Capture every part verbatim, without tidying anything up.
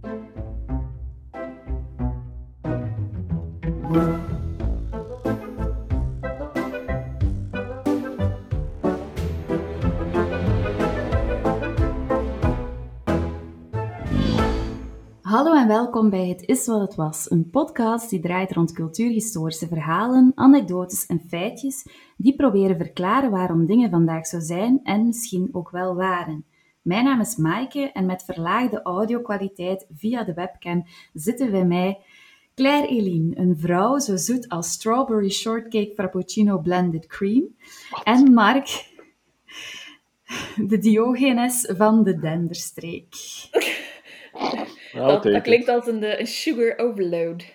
Hallo en welkom bij Het is wat het was, een podcast die draait rond cultuurhistorische verhalen, anekdotes en feitjes die proberen verklaren waarom dingen vandaag zo zijn en misschien ook wel waren. Mijn naam is Maaike en met verlaagde audio-kwaliteit via de webcam zitten bij mij Claire Eline, een vrouw zo zoet als strawberry shortcake frappuccino blended cream, en Mark, de Diogenes van de Denderstreek. Dat, dat klinkt als een, een sugar overload.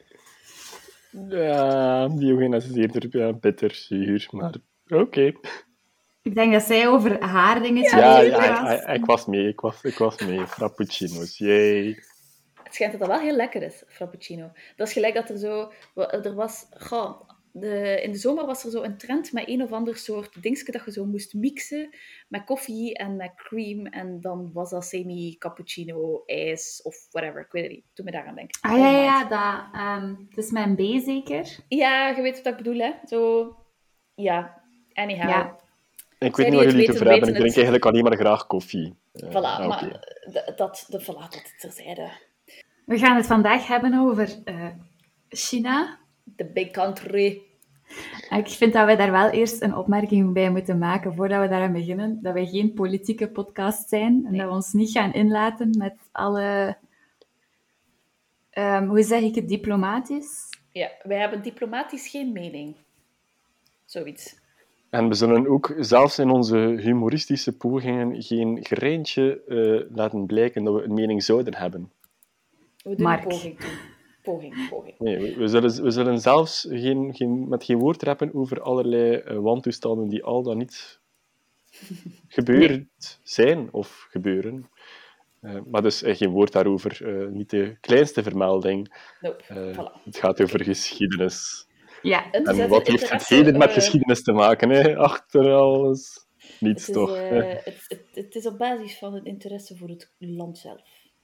Ja, Diogenes is eerder ja, bitter, zuur, maar oké. Okay. Ik denk dat zij over haar dingetje ja, ja, ja, ja, ik was mee, ik was, ik was mee. Frappuccino's, yay. Het schijnt dat dat wel heel lekker is, frappuccino. Dat is gelijk dat er zo... Er was... Goh, de, in de zomer was er zo een trend met een of ander soort dingetje dat je zo moest mixen met koffie en met cream. En dan was dat semi-cappuccino, ijs of whatever. Ik weet het niet. Toen me daaraan denk. Ah ja, ja, dat, um, dat is mijn B zeker? Ja, je weet wat ik bedoel, hè. Zo... Ja, anyhow. Ja. Ik weet niet waar jullie het over hebben. Ik drink het... eigenlijk alleen maar graag koffie. Uh, voilà, ah, okay. maar dat, dat, de, voilà, dat terzijde. We gaan het vandaag hebben over uh, China. The big country. Ik vind dat wij daar wel eerst een opmerking bij moeten maken voordat we daaraan beginnen. Dat wij geen politieke podcast zijn en nee. dat we ons niet gaan inlaten met alle... Um, hoe zeg ik het? Diplomatisch? Ja, wij hebben diplomatisch geen mening. Zoiets. En we zullen ook zelfs in onze humoristische pogingen geen greintje uh, laten blijken dat we een mening zouden hebben. We doen Mark. een poging toe. Poging, poging. Nee, we, we, zullen, we zullen zelfs geen, geen, met geen woord rappen over allerlei uh, wantoestanden die al dan niet gebeurd nee. zijn of gebeuren. Uh, maar dus uh, geen woord daarover. Uh, niet de kleinste vermelding. Nope. Uh, voilà. Het gaat over geschiedenis. Ja. En, en wat heeft het heden uh, met geschiedenis te maken? Hè? Achter alles. Niets het is, toch? Uh, het, het, het is op basis van het interesse voor het land zelf.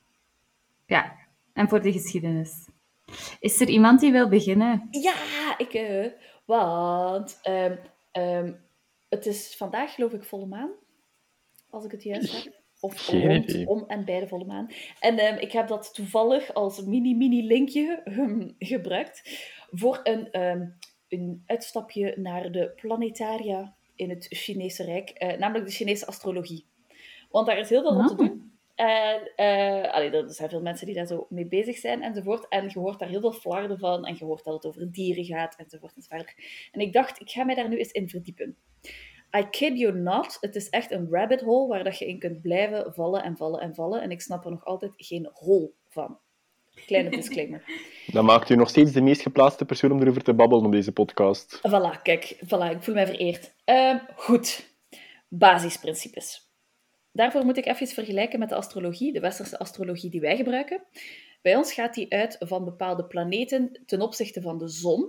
Ja, en voor de geschiedenis. Is er iemand die wil beginnen? Ja, ik. Uh, want um, um, het is vandaag, geloof ik, volle maan. Als ik het juist heb. Of rond, om en bij de volle maan. En um, ik heb dat toevallig als mini-mini-linkje um, gebruikt voor een, um, een uitstapje naar de planetaria in het Chinese Rijk, uh, namelijk de Chinese astrologie. Want daar is heel veel oh. om te doen. En uh, allee, er zijn veel mensen die daar zo mee bezig zijn enzovoort. En je hoort daar heel veel flarden van. En je hoort dat het over dieren gaat enzovoort enzovoort. En ik dacht, ik ga mij daar nu eens in verdiepen. I kid you not. Het is echt een rabbit hole waar dat je in kunt blijven vallen en vallen en vallen. En ik snap er nog altijd geen hol van. Kleine disclaimer. Dat maakt u nog steeds de meest geplaatste persoon om erover te babbelen op deze podcast. Voilà, kijk. Voilà, ik voel mij vereerd. Uh, goed. Basisprincipes. Daarvoor moet ik even vergelijken met de astrologie, de westerse astrologie die wij gebruiken. Bij ons gaat die uit van bepaalde planeten ten opzichte van de zon.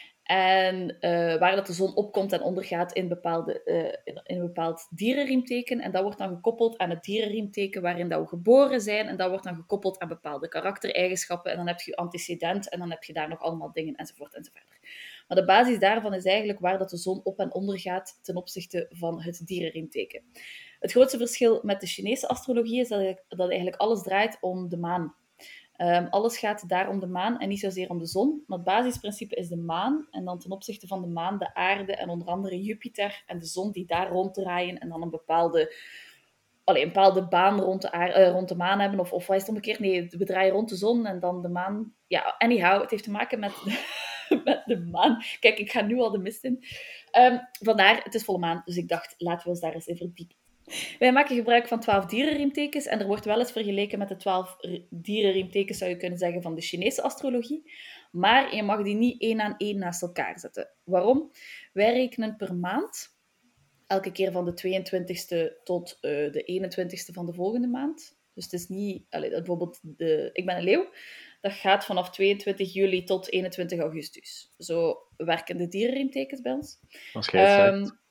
En uh, waar dat de zon opkomt en ondergaat in, bepaalde, uh, in, in een bepaald dierenriemteken. En dat wordt dan gekoppeld aan het dierenriemteken waarin dat we geboren zijn. En dat wordt dan gekoppeld aan bepaalde karaktereigenschappen. En dan heb je je antecedent en dan heb je daar nog allemaal dingen enzovoort enzovoort. Maar de basis daarvan is eigenlijk waar dat de zon op en onder gaat ten opzichte van het dierenriemteken. Het grootste verschil met de Chinese astrologie is dat, dat eigenlijk alles draait om de maan. Um, alles gaat daar om de maan en niet zozeer om de zon. Maar het basisprincipe is de maan. En dan ten opzichte van de maan de aarde en onder andere Jupiter en de zon die daar ronddraaien. En dan een bepaalde, allee, een bepaalde baan rond de, aarde, uh, rond de maan hebben. Of, of wat is het omgekeerd? Nee, we draaien rond de zon en dan de maan. Ja, anyhow, het heeft te maken met de, met de maan. Kijk, ik ga nu al de mist in. Um, vandaar, het is volle maan. Dus ik dacht, laten we ons daar eens in verdiepen. Wij maken gebruik van twaalf dierenriemtekens en er wordt wel eens vergeleken met de twaalf dierenriemtekens, zou je kunnen zeggen, van de Chinese astrologie. Maar je mag die niet één aan één naast elkaar zetten. Waarom? Wij rekenen per maand, elke keer van de tweeëntwintigste tot uh, de eenentwintigste van de volgende maand. Dus het is niet, allee, bijvoorbeeld, de, ik ben een leeuw, dat gaat vanaf tweeëntwintig juli tot eenentwintig augustus. Zo werken de dierenriemtekens bij ons. Als jij het um, zegt.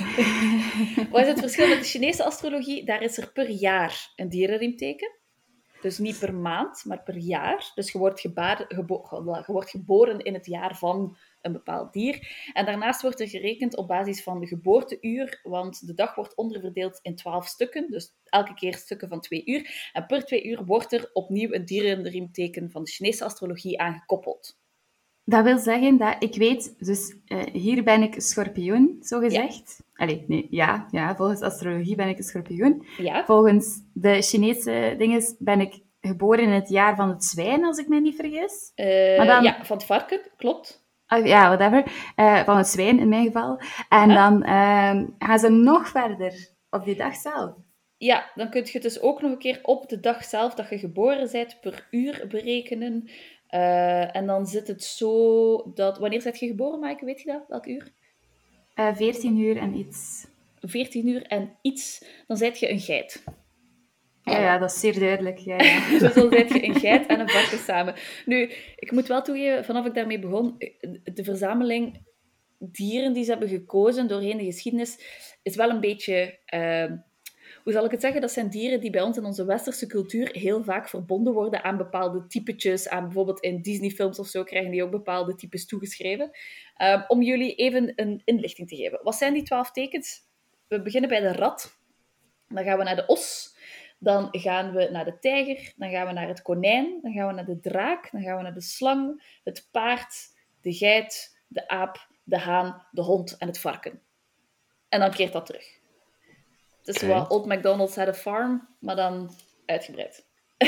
Wat is het verschil met de Chinese astrologie? Daar is er per jaar een dierenriemteken. Dus niet per maand, maar per jaar. Dus je wordt, gebaar, gebo- je wordt geboren in het jaar van een bepaald dier. En daarnaast wordt er gerekend op basis van de geboorteuur, want de dag wordt onderverdeeld in twaalf stukken, dus elke keer stukken van twee uur. En per twee uur wordt er opnieuw een dierenriemteken van de Chinese astrologie aangekoppeld. Dat wil zeggen dat ik weet, dus uh, hier ben ik schorpioen, zo gezegd. Ja. Allee, nee, ja, ja, volgens astrologie ben ik een schorpioen. Ja. Volgens de Chinese dingen ben ik geboren in het jaar van het zwijn, als ik me niet vergis. Uh, maar dan... Ja, van het varken, klopt. Uh, ja, whatever. Uh, van het zwijn in mijn geval. En ja. dan uh, gaan ze nog verder op die dag zelf. Ja, dan kun je dus ook nog een keer op de dag zelf dat je geboren bent per uur berekenen. Uh, en dan zit het zo dat... Wanneer ben je geboren, Maaike? Weet je dat? Welk uur? Uh, veertien uur en iets. veertien uur en iets. Dan ben je een geit. Ja, ja, dat is zeer duidelijk. Ja, ja. Dus dan ben je een geit en een varken samen. Nu, ik moet wel toegeven, vanaf ik daarmee begon, de verzameling dieren die ze hebben gekozen doorheen de geschiedenis, is wel een beetje... Uh, Hoe zal ik het zeggen? Dat zijn dieren die bij ons in onze westerse cultuur heel vaak verbonden worden aan bepaalde typetjes. Aan bijvoorbeeld in Disney-films of zo krijgen die ook bepaalde types toegeschreven. Um, om jullie even een inlichting te geven. Wat zijn die twaalf tekens? We beginnen bij de rat. Dan gaan we naar de os. Dan gaan we naar de tijger. Dan gaan we naar het konijn. Dan gaan we naar de draak. Dan gaan we naar de slang, het paard, de geit, de aap, de haan, de hond en het varken. En dan keert dat terug. Het is okay. Wat Old MacDonald's had a farm, maar dan uitgebreid.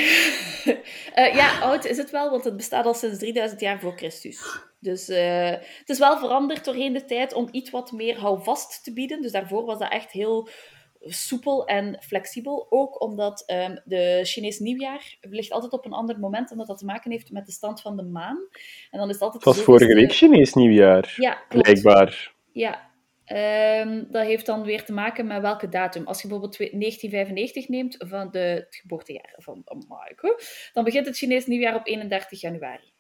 uh, ja, oud is het wel, want het bestaat al sinds drieduizend jaar voor Christus. Dus uh, het is wel veranderd doorheen de tijd om iets wat meer houvast te bieden. Dus daarvoor was dat echt heel soepel en flexibel. Ook omdat um, de Chinees nieuwjaar ligt altijd op een ander moment, omdat dat te maken heeft met de stand van de maan. En dan is het altijd het was vorige week Chinees nieuwjaar, ja, klopt. Blijkbaar. Ja. Um, dat heeft dan weer te maken met welke datum. Als je bijvoorbeeld negentien vijfennegentig neemt, van de, het geboortejaar van Maaike, dan begint het Chinees nieuwjaar op eenendertig januari.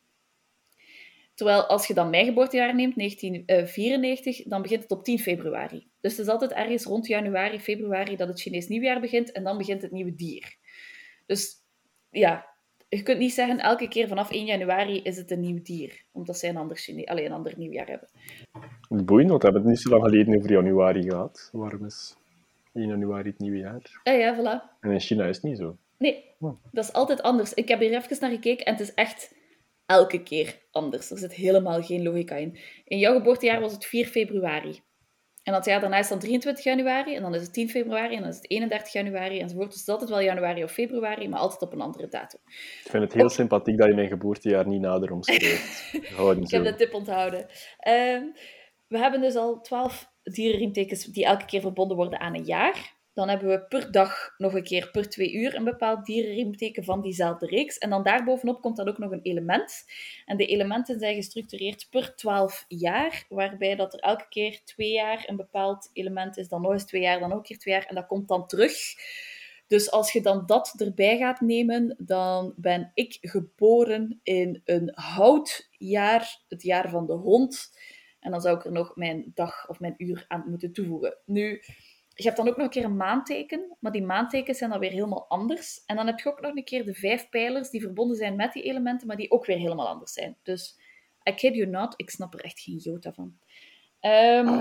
Terwijl als je dan mijn geboortejaar neemt, negentien vierennegentig, dan begint het op tien februari. Dus het is altijd ergens rond januari, februari dat het Chinees nieuwjaar begint en dan begint het nieuwe dier. Dus ja, je kunt niet zeggen elke keer vanaf één januari is het een nieuw dier, omdat zij een ander, Chine- Allee, een ander nieuwjaar hebben. Boeiend, want we hebben het niet zo lang geleden over januari gehad. Waarom is één januari het nieuwe jaar? Ja, ja, voilà. En in China is het niet zo. Nee, oh. Dat is altijd anders. Ik heb hier even naar gekeken en het is echt elke keer anders. Er zit helemaal geen logica in. In jouw geboortejaar was het vier februari. En dat jaar daarna is dan drieëntwintig januari, en dan is het tien februari, en dan is het eenendertig januari, enzovoort. Dus het is altijd wel januari of februari, maar altijd op een andere datum. Ik vind het heel Ook... sympathiek dat je mijn geboortejaar niet nader omschrijft. Ik heb de tip onthouden. Uh, we hebben dus al twaalf dierenriemtekens die elke keer verbonden worden aan een jaar. Dan hebben we per dag nog een keer per twee uur een bepaald dierenriemteken van diezelfde reeks. En dan daarbovenop komt dan ook nog een element. En de elementen zijn gestructureerd per twaalf jaar, waarbij dat er elke keer twee jaar een bepaald element is, dan nog eens twee jaar, dan ook een keer twee jaar, en dat komt dan terug. Dus als je dan dat erbij gaat nemen, dan ben ik geboren in een houtjaar, het jaar van de hond. En dan zou ik er nog mijn dag of mijn uur aan moeten toevoegen. Nu... Je hebt dan ook nog een keer een maanteken, maar die maantekens zijn dan weer helemaal anders. En dan heb je ook nog een keer de vijf pijlers die verbonden zijn met die elementen, maar die ook weer helemaal anders zijn. Dus, I kid you not, ik snap er echt geen jota van. Um...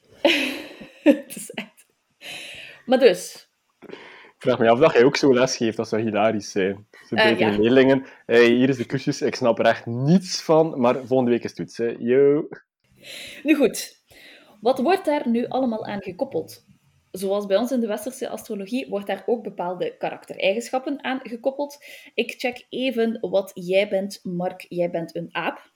Het is echt... Maar dus... Ik vraag me af dat jij ook zo les geeft, dat zou hilarisch zijn. Zo bij uh, ja. leerlingen, hey, hier is de cursus, ik snap er echt niets van, maar volgende week is toets. Hè. Yo. Nu goed, wat wordt daar nu allemaal aan gekoppeld? Zoals bij ons in de westerse astrologie wordt daar ook bepaalde karaktereigenschappen aan gekoppeld. Ik check even wat jij bent, Mark. Jij bent een aap.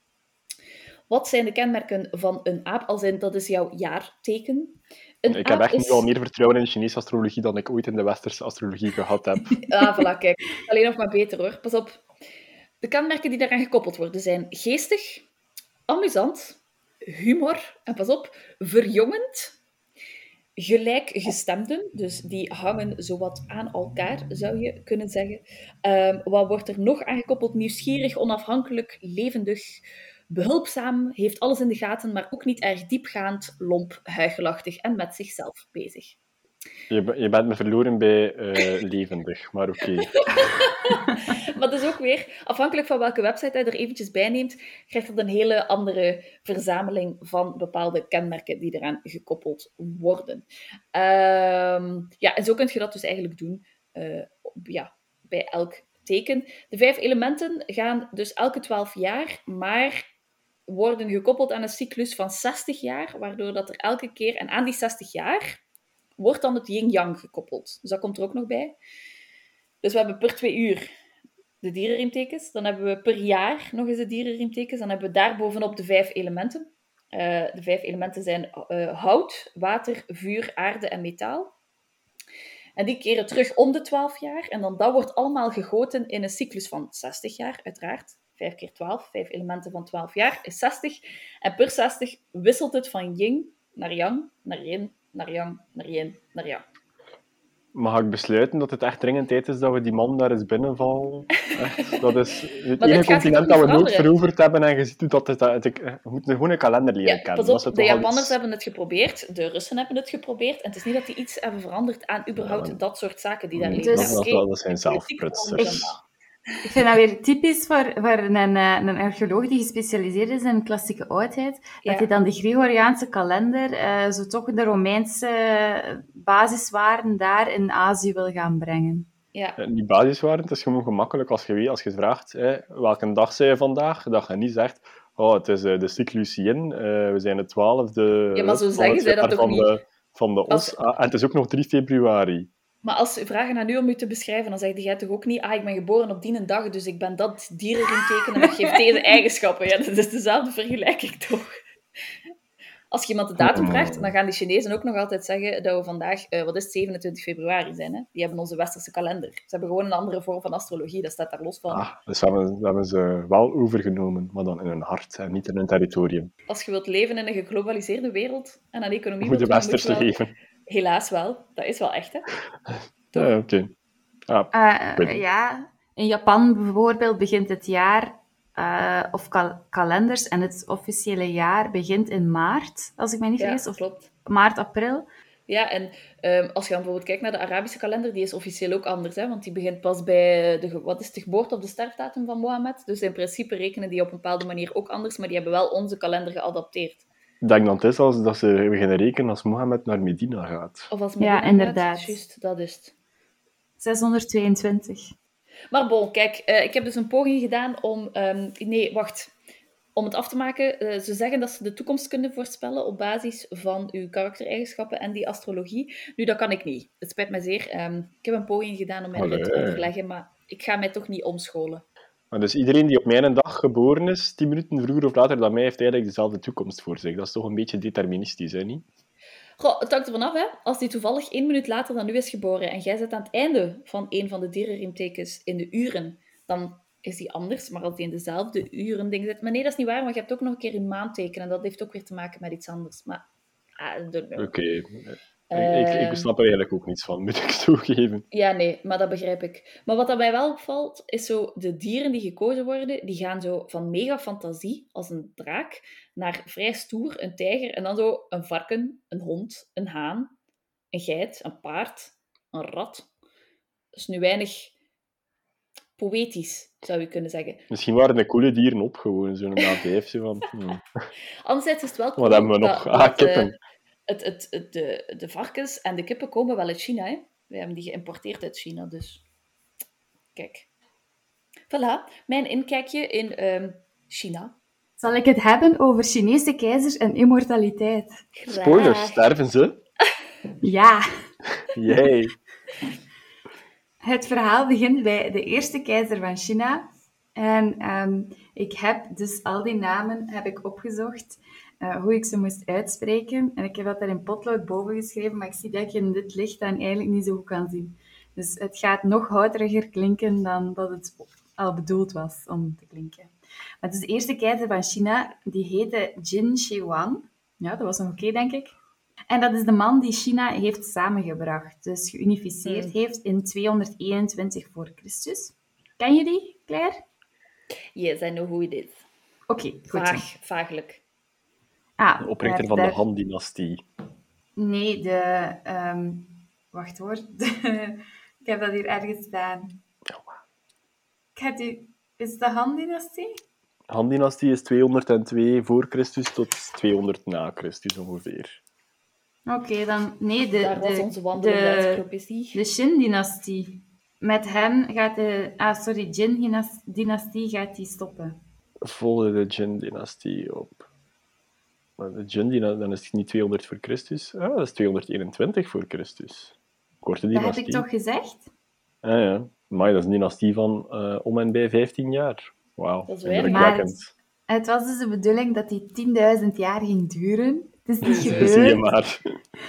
Wat zijn de kenmerken van een aap? Als in, dat is jouw jaarteken. Een ik heb echt is... nu al meer vertrouwen in de Chinese astrologie dan ik ooit in de westerse astrologie gehad heb. Ah, voilà, kijk. Alleen nog maar beter, hoor. Pas op. De kenmerken die daaraan gekoppeld worden zijn geestig, amusant, humor, en pas op, verjongend, gelijkgestemden, dus die hangen zowat aan elkaar, zou je kunnen zeggen. Um, wat wordt er nog aangekoppeld? Nieuwsgierig, onafhankelijk, levendig, behulpzaam, heeft alles in de gaten, maar ook niet erg diepgaand, lomp, huichelachtig en met zichzelf bezig. Je, je bent me verloren bij uh, levendig, maar oké. Okay. Maar dat is ook weer, afhankelijk van welke website je er eventjes bij neemt, krijgt het een hele andere verzameling van bepaalde kenmerken die eraan gekoppeld worden. Um, ja, en zo kun je dat dus eigenlijk doen uh, ja, bij elk teken. De vijf elementen gaan dus elke twaalf jaar, maar worden gekoppeld aan een cyclus van zestig jaar, waardoor dat er elke keer, en aan die zestig jaar, wordt dan het yin-yang gekoppeld. Dus dat komt er ook nog bij. Dus we hebben per twee uur de dierenriemtekens. Dan hebben we per jaar nog eens de dierenriemtekens. Dan hebben we daarbovenop de vijf elementen. Uh, de vijf elementen zijn uh, hout, water, vuur, aarde en metaal. En die keren terug om de twaalf jaar. En dan dat wordt allemaal gegoten in een cyclus van zestig jaar, uiteraard. vijf keer twaalf, vijf elementen van twaalf jaar, is zestig. En per zestig wisselt het van yin naar yang, naar yin, naar yang, naar yin, naar yang. Mag ik besluiten dat het echt dringend tijd is dat we die man daar eens binnenvallen? Echt, dat is het maar enige continent dat we nooit veranderen. veroverd hebben en je ziet hoe dat is. Dat, ik, we moeten gewoon een kalender leren ja, kennen. Pas op, de Japanners iets... hebben het geprobeerd, de Russen hebben het geprobeerd en het is niet dat die iets hebben veranderd aan überhaupt ja, dat soort zaken die daar liggen. Dus, dat, dat, dat zijn zelfprutsers. Ik vind dat weer typisch voor, voor een, een archeoloog die gespecialiseerd is in klassieke oudheid, dat ja. hij dan de Gregoriaanse kalender, uh, zo toch de Romeinse basiswaarden daar in Azië wil gaan brengen. Ja. Die basiswaarden, het is gewoon gemakkelijk als je weet, als je vraagt, hè, welke dag zei je vandaag, dat je niet zegt, oh, het is uh, de cyclus yin, uh, we zijn de twaalfde... Ja, maar zo zeggen zij dat toch van niet? De, van de os, als... ah, en het is ook nog drie februari. Maar als ze vragen aan u om u te beschrijven, dan zeg jij toch ook niet, ah, ik ben geboren op die een dag, dus ik ben dat dierenriemteken en dat geeft deze eigenschappen. Ja, dat is dezelfde vergelijking toch? Als je iemand de datum vraagt, dan gaan die Chinezen ook nog altijd zeggen dat we vandaag, uh, wat is het, zevenentwintig februari zijn. Hè? Die hebben onze westerse kalender. Ze hebben gewoon een andere vorm van astrologie, dat staat daar los van. Ah, dus we hebben, we hebben ze wel overgenomen, maar dan in hun hart en niet in hun territorium. Als je wilt leven in een geglobaliseerde wereld en een economie... Moet je westers wel... leven. Helaas wel. Dat is wel echt, hè? Ja, oké. Okay. Ah, uh, ja, in Japan bijvoorbeeld begint het jaar, uh, of kal- kalenders, en het officiële jaar begint in maart, als ik me niet vergis. Ja, of klopt. Maart, april. Ja, en um, als je dan bijvoorbeeld kijkt naar de Arabische kalender, die is officieel ook anders, hè? Want die begint pas bij de, wat is de geboorte of de sterfdatum van Mohammed. Dus in principe rekenen die op een bepaalde manier ook anders, maar die hebben wel onze kalender geadapteerd. Ik denk dat het is als dat ze beginnen rekenen als Mohammed naar Medina gaat. Of als Medina ja, inderdaad. Gaat. Juist, dat is het. zeshonderdtweeëntwintig. Maar bon, kijk, uh, ik heb dus een poging gedaan om... Um, nee, wacht. Om het af te maken, uh, ze zeggen dat ze de toekomst kunnen voorspellen op basis van uw karaktereigenschappen en die astrologie. Nu, dat kan ik niet. Het spijt me zeer. Um, ik heb een poging gedaan om mij erin te overleggen, maar ik ga mij toch niet omscholen. Maar dus iedereen die op mijn dag geboren is, tien minuten vroeger of later dan mij, heeft eigenlijk dezelfde toekomst voor zich. Dat is toch een beetje deterministisch, hè, niet? Goh, het hangt ervan af, hè. Als die toevallig één minuut later dan u is geboren en jij zit aan het einde van een van de dierenriemtekens in de uren, dan is die anders. Maar als die in dezelfde uren ding zit... Maar nee, dat is niet waar, want je hebt ook nog een keer een maanteken en dat heeft ook weer te maken met iets anders. Maar, I don't know. Oké. Okay. Uh, ik, ik snap er eigenlijk ook niets van, moet ik toegeven. Ja, nee, maar dat begrijp ik. Maar wat dat mij wel opvalt, is zo de dieren die gekozen worden, die gaan zo van mega fantasie, als een draak, naar vrij stoer, een tijger, en dan zo een varken, een hond, een haan, een geit, een paard, een rat. Dus nu weinig poëtisch, zou je kunnen zeggen. Misschien waren de coole dieren op, gewoon zo'n naamvijfje van... Hmm. Anderzijds is het wel cool. Wat hebben we nog? Dat, ah, dat, kippen. Uh, het, het, het, de, de varkens en de kippen komen wel uit China, hè. We hebben die geïmporteerd uit China, dus... Kijk. Voilà, mijn inkijkje in um, China. Zal ik het hebben over Chinese keizers en immortaliteit? Graag. Spoilers, sterven ze? Ja. Yay. Het verhaal begint bij de eerste keizer van China. En um, ik heb dus al die namen heb ik opgezocht, uh, hoe ik ze moest uitspreken. En ik heb dat er in potlood boven geschreven, maar ik zie dat je in dit licht dan eigenlijk niet zo goed kan zien. Dus het gaat nog houteriger klinken dan dat het al bedoeld was om te klinken. Maar dus de eerste keizer van China, die heette Jin Shi Huang. Ja, dat was nog oké, okay, denk ik. En dat is de man die China heeft samengebracht, dus geunificeerd mm. heeft in tweehonderdeenentwintig voor Christus. Ken je die, Claire? Yes, I know who it is. Oké, okay, goed. Vaag, vaaglijk. Ah, de oprichter van daar... de Han-dynastie. Nee, de, um, Wacht hoor. Ik heb dat hier ergens staan. Ik heb die... Is het de Han-dynastie? Han-dynastie is tweehonderdtwee voor Christus tot tweehonderd na Christus ongeveer. Oké, okay, dan... Nee, de... Daar was de, onze wandelende de, encyclopedie. de Shin-dynastie. Met hem gaat de... Ah, sorry, Jin-dynastie gaat die stoppen. Volgde de Jin-dynastie op. Maar de Jin-dynastie, dan is het niet tweehonderd voor Christus. Ah, dat is tweehonderdeenentwintig voor Christus. Korte dynastie. Dat heb ik toch gezegd? Ah ja, maar dat is een dynastie van uh, om en bij vijftien jaar. Wauw, indrukwekkend. Maar het was dus de bedoeling dat die tienduizend jaar ging duren. Het is niet gebeurd. Zie je maar.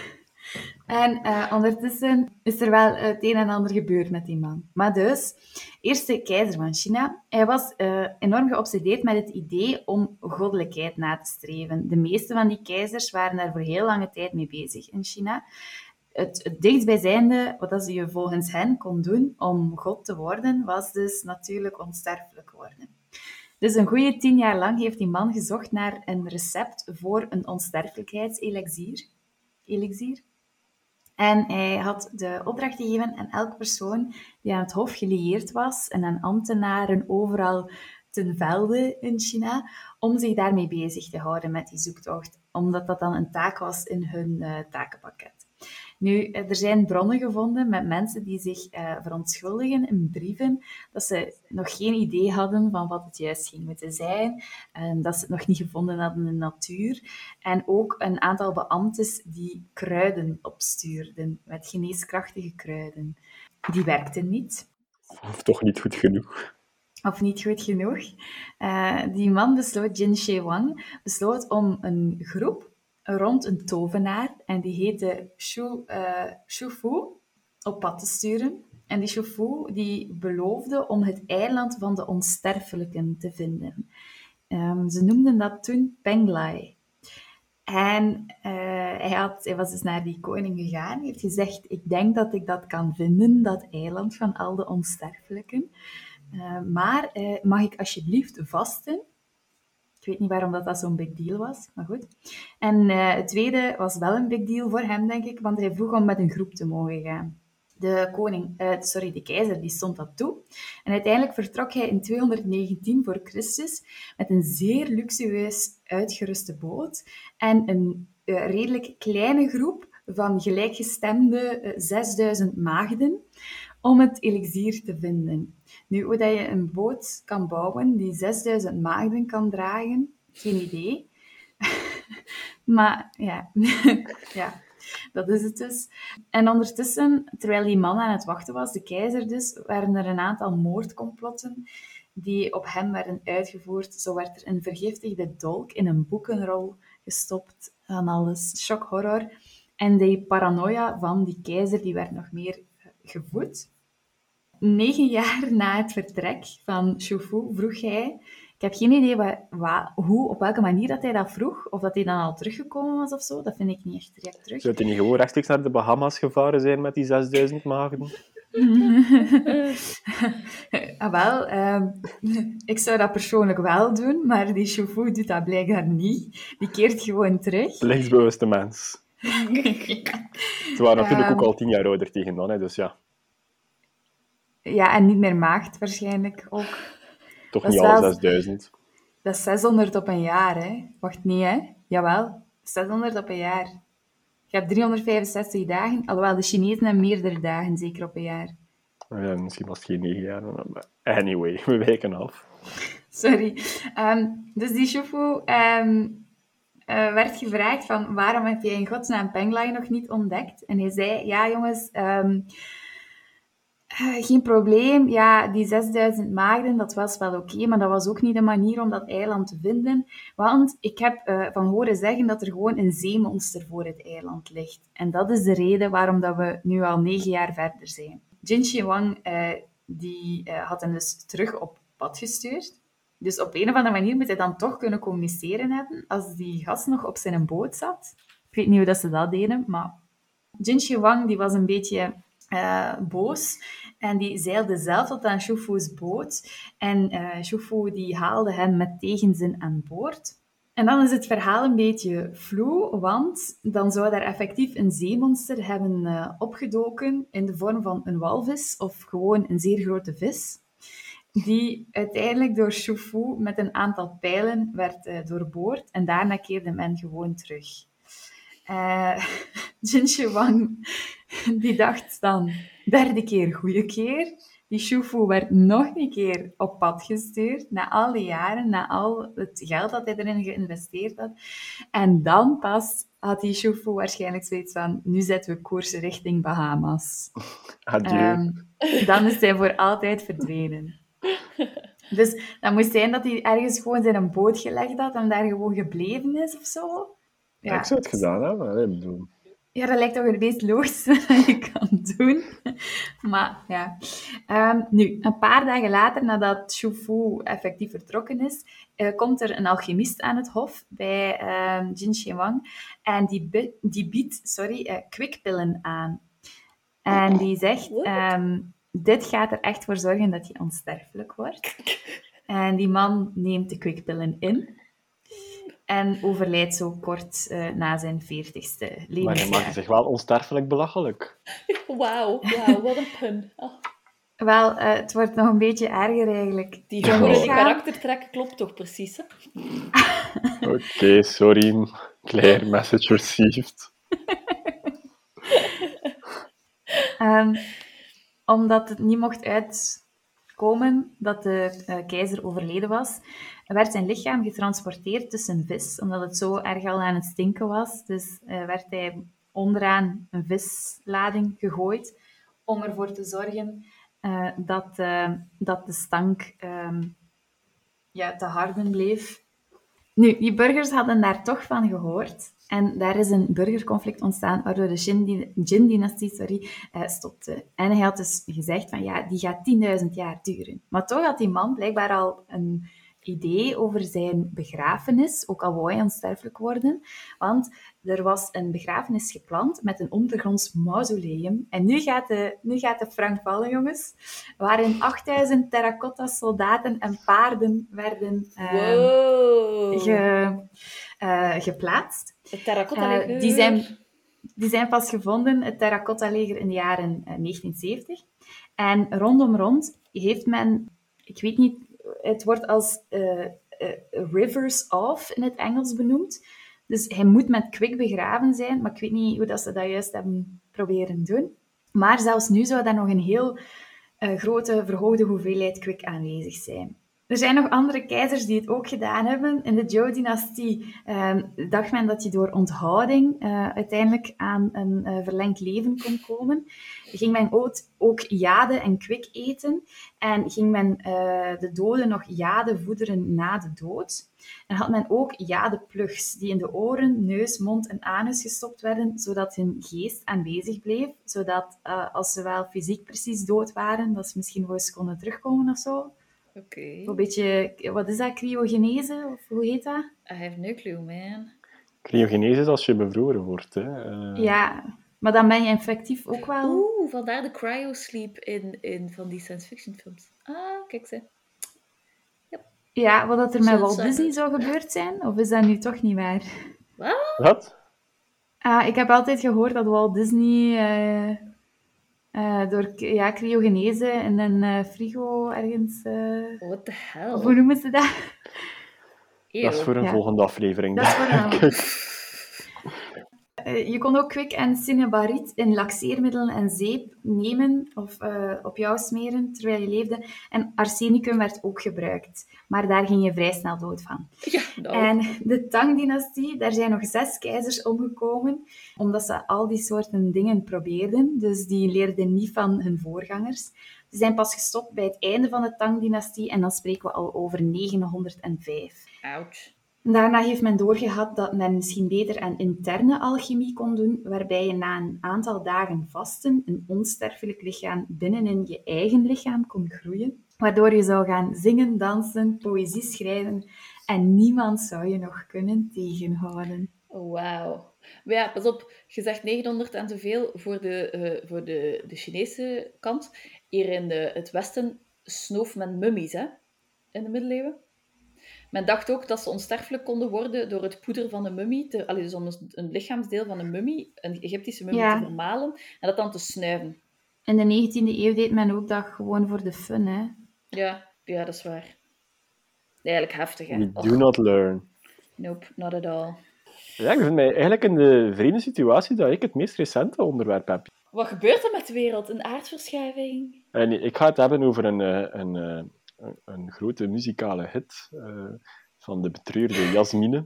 En uh, ondertussen is er wel het een en ander gebeurd met die man. Maar dus, eerste keizer van China, hij was uh, enorm geobsedeerd met het idee om goddelijkheid na te streven. De meeste van die keizers waren daar voor heel lange tijd mee bezig in China. Het, het dichtstbijzijnde wat je volgens hen kon doen om god te worden, was dus natuurlijk onsterfelijk worden. Dus een goede tien jaar lang heeft die man gezocht naar een recept voor een onsterfelijkheidselixier. Elixier. En hij had de opdracht gegeven aan elke persoon die aan het hof gelieerd was en aan ambtenaren overal ten velde in China, om zich daarmee bezig te houden met die zoektocht, omdat dat dan een taak was in hun uh, takenpakket. Nu, er zijn bronnen gevonden met mensen die zich uh, verontschuldigen in brieven dat ze nog geen idee hadden van wat het juist ging moeten zijn, en dat ze het nog niet gevonden hadden in de natuur. En ook een aantal beambtes die kruiden opstuurden, met geneeskrachtige kruiden. Die werkten niet. Of toch niet goed genoeg. Of niet goed genoeg. Uh, die man besloot, Jin Shi Huang, besloot om een groep rond een tovenaar, en die heette Shu, uh, Shu Fu, op pad te sturen. En die Shu Fu die beloofde om het eiland van de onsterfelijken te vinden. Um, ze noemden dat toen Penglai. En uh, hij, had, hij was dus naar die koning gegaan. Hij heeft gezegd, ik denk dat ik dat kan vinden, dat eiland van al de onsterfelijken. Uh, maar uh, mag ik alsjeblieft vasten? Ik weet niet waarom dat, dat zo'n big deal was, maar goed. En uh, het tweede was wel een big deal voor hem, denk ik, want hij vroeg om met een groep te mogen gaan. De koning, uh, sorry, de keizer, die stond dat toe. En uiteindelijk vertrok hij in tweehonderdnegentien voor Christus met een zeer luxueus uitgeruste boot en een uh, redelijk kleine groep van gelijkgestemde uh, zesduizend maagden om het elixier te vinden. Nu, hoe dat je een boot kan bouwen die zesduizend maagden kan dragen, geen idee. Maar ja, ja, dat is het dus. En ondertussen, terwijl die man aan het wachten was, de keizer dus, waren er een aantal moordcomplotten die op hem werden uitgevoerd. Zo werd er een vergiftigde dolk in een boekenrol gestopt, aan alles. Shock, horror. En die paranoia van die keizer, die werd nog meer gevoed. Negen jaar na het vertrek van Shu Fu vroeg hij... Ik heb geen idee wat, wat, hoe, op welke manier dat hij dat vroeg. Of dat hij dan al teruggekomen was of zo. Dat vind ik niet echt direct terug. Zou hij niet gewoon rechtstreeks naar de Bahama's gevaren zijn met die zesduizend maagden? ah, wel, uh, ik zou dat persoonlijk wel doen, maar die Shu Fu doet dat blijkbaar niet. Die keert gewoon terug. Linksbewuste mens. Ze waren natuurlijk um, ook al tien jaar ouder tegen dan, hè, dus ja. Ja, en niet meer maagd waarschijnlijk ook. Toch niet al zesduizend. Dat is zeshonderd op een jaar, hè. Wacht, niet, hè. Jawel, zeshonderd op een jaar. Je hebt driehonderdvijfenzestig dagen, alhoewel de Chinezen hebben meerdere dagen, zeker op een jaar. Ja, misschien was het geen negen jaar. Maar anyway, we wijken af. Sorry. Um, dus die Shu Fu um, uh, werd gevraagd van, waarom heb je in godsnaam Penglai nog niet ontdekt? En hij zei, ja jongens... Um, Uh, geen probleem. Ja, die zesduizend maagden, dat was wel oké, okay, maar dat was ook niet de manier om dat eiland te vinden. Want ik heb uh, van horen zeggen dat er gewoon een zeemonster voor het eiland ligt. En dat is de reden waarom dat we nu al negen jaar verder zijn. Jin Shi Huang, uh, die uh, had hem dus terug op pad gestuurd. Dus op een of andere manier moet hij dan toch kunnen communiceren hebben als die gast nog op zijn boot zat. Ik weet niet hoe dat ze dat deden, maar... Jin Shi Huang, die was een beetje... Uh, boos. En die zeilde zelf tot aan Shu Fu's boot. En uh, Shu Fu die haalde hem met tegenzin aan boord. En dan is het verhaal een beetje vloe, want dan zou daar effectief een zeemonster hebben uh, opgedoken in de vorm van een walvis of gewoon een zeer grote vis, die uiteindelijk door Shufu met een aantal pijlen werd uh, doorboord en daarna keerde men gewoon terug. Uh, Jin Shi Wang die dacht dan, derde keer, goede keer. Die Shufu werd nog een keer op pad gestuurd, na al die jaren, na al het geld dat hij erin geïnvesteerd had. En dan pas had die Shufu waarschijnlijk zoiets van, nu zetten we koers richting Bahamas. Adieu. Um, dan is hij voor altijd verdwenen. Dus dat moest zijn dat hij ergens gewoon zijn boot gelegd had en daar gewoon gebleven is of zo. Ja, ik zou het gedaan hebben. Allee, bedoel. Ja, dat lijkt toch het meest logische dat je kan doen. Maar ja. Um, nu, een paar dagen later, nadat Shufu effectief vertrokken is, uh, komt er een alchemist aan het hof bij uh, Jin Shi Wang. En die, bi- die biedt sorry, uh, kwikpillen aan. En die zegt, um, dit gaat er echt voor zorgen dat je onsterfelijk wordt. En die man neemt de kwikpillen in. En overlijdt zo kort uh, na zijn veertigste levensjaar. Maar je maakt zich wel onsterfelijk belachelijk. Wauw, wauw, wat een pun. Oh. Wel, uh, het wordt nog een beetje erger eigenlijk. Die gewoon die karaktertrek klopt toch precies, hè? Oké, okay, sorry. Clear message received. um, omdat het niet mocht uitkomen dat de uh, keizer overleden was, werd zijn lichaam getransporteerd tussen vis, omdat het zo erg al aan het stinken was. Dus uh, werd hij onderaan een vislading gegooid, om ervoor te zorgen uh, dat, uh, dat de stank um, ja, te harden bleef. Nu, die burgers hadden daar toch van gehoord. En daar is een burgerconflict ontstaan, waardoor de Jin-dynastie sorry, uh, stopte. En hij had dus gezegd van, ja, die gaat tienduizend jaar duren. Maar toch had die man blijkbaar al een idee over zijn begrafenis, ook al wou hij onsterfelijk worden. Want er was een begrafenis gepland met een ondergronds mausoleum. En nu gaat de, nu gaat de frank vallen, jongens. Waarin achtduizend terracotta soldaten en paarden werden uh, wow. ge, uh, geplaatst. Het terracotta-leger. Uh, die, zijn, die zijn pas gevonden, het terracotta-leger, in de jaren uh, negentien zeventig. En rondom rond heeft men, ik weet niet, het wordt als uh, uh, Rivers of in het Engels benoemd. Dus hij moet met kwik begraven zijn, maar ik weet niet hoe dat ze dat juist hebben proberen doen. Maar zelfs nu zou daar nog een heel uh, grote, verhoogde hoeveelheid kwik aanwezig zijn. Er zijn nog andere keizers die het ook gedaan hebben. In de Zhou-dynastie uh, dacht men dat je door onthouding uh, uiteindelijk aan een uh, verlengd leven kon komen. Ging men ook, ook jade en kwik eten en ging men uh, de doden nog jade voederen na de dood. En had men ook jadeplugs die in de oren, neus, mond en anus gestopt werden, zodat hun geest aanwezig bleef, zodat uh, als ze wel fysiek precies dood waren, dat ze misschien wel eens konden terugkomen of zo. Oké. Okay. Een beetje, wat is dat, cryogenese? Of hoe heet dat? I have no clue, man. Cryogenese is als je bevroren wordt, hè. Uh... Ja, maar dan ben je effectief ook wel... Oeh, vandaar de cryosleep in, in van die science fiction films. Ah, kijk ze. Yep. Ja, wat dat er met Walt Disney zou gebeurd zijn? Of is dat nu toch niet waar? Wat? Wat? Ah, ik heb altijd gehoord dat Walt Disney... Uh... Uh, door ja, cryogenese in een uh, frigo ergens... Uh... What the hell? Hoe noemen ze dat? Eeuw. Dat is voor een ja. volgende aflevering. Dat is voor een... uh, je kon ook kwik en cinnabarit in laxeermiddelen en zeep nemen of uh, op jou smeren terwijl je leefde. En arsenicum werd ook gebruikt. Maar daar ging je vrij snel dood van. Ja, nou. En de Tang-dynastie, daar zijn nog zes keizers omgekomen, omdat ze al die soorten dingen probeerden. Dus die leerden niet van hun voorgangers. Ze zijn pas gestopt bij het einde van de Tang-dynastie en dan spreken we al over negenhonderdvijf. Ouch. Daarna heeft men doorgehad dat men misschien beter aan interne alchemie kon doen, waarbij je na een aantal dagen vasten een onsterfelijk lichaam binnenin je eigen lichaam kon groeien, waardoor je zou gaan zingen, dansen, poëzie schrijven en niemand zou je nog kunnen tegenhouden. Oh, wauw. Maar ja, pas op, je zegt negenhonderd en zoveel voor de, uh, voor de, de Chinese kant. Hier in de, het Westen snoof men mummies, hè, in de middeleeuwen. Men dacht ook dat ze onsterfelijk konden worden door het poeder van de mummie, te, allee, dus om een, een lichaamsdeel van een mummie, een Egyptische mummie, Ja. te vermalen en dat dan te snuiven. In de negentiende eeuw deed men ook dat gewoon voor de fun, hè. Ja, ja, dat is waar. Eigenlijk heftig, hè? We Och, do not learn. nope, not at all. Ja, ik vind mij eigenlijk in de vreemde situatie dat ik het meest recente onderwerp heb. Wat gebeurt er met de wereld? Een aardverschuiving? En ik ga het hebben over een, eh, een, een, een, een grote muzikale hit uh, van de betreurde Jasmine.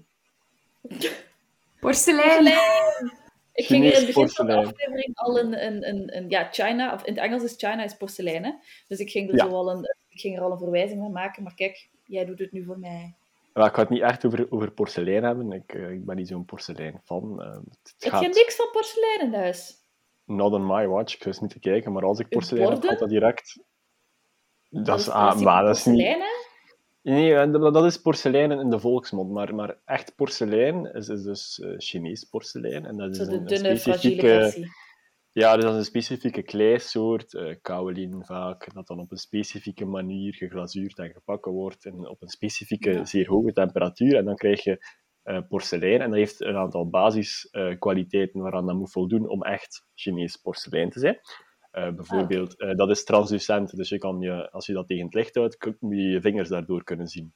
Porselein! Ik ging er in het begin van de Chinees aflevering al een, een, een, een... Ja, China, of in het Engels is China is porselein, hè? Dus ik ging, er Ja. zo al een, ik ging er al een verwijzing naar maken. Maar kijk, jij doet het nu voor mij. Well, ik ga het niet echt over, over porselein hebben. Ik, uh, ik ben niet zo'n porselein-fan. Uh, het Heb gaat... je niks van porselein in huis? Not on my watch. Ik wist niet te kijken, maar als ik porselein heb, gaat dat direct... Dat, dat is, ah, maar dat is porselein, niet... hè? Nee, dat, dat is porselein in de volksmond. Maar, maar echt porselein is, is dus uh, Chinees porselein. En dat is Zo de een, dunne, een fragiele specifieke... versie. Ja, dus dat is een specifieke kleisoort, uh, kaolin vaak, dat dan op een specifieke manier geglazuurd en gebakken wordt en op een specifieke, Ja. zeer hoge temperatuur. En dan krijg je uh, porselein en dat heeft een aantal basiskwaliteiten uh, waaraan dat moet voldoen om echt Chinees porselein te zijn. Uh, bijvoorbeeld, uh, dat is translucent, dus je kan je, als je dat tegen het licht houdt, kun, moet je je vingers daardoor kunnen zien.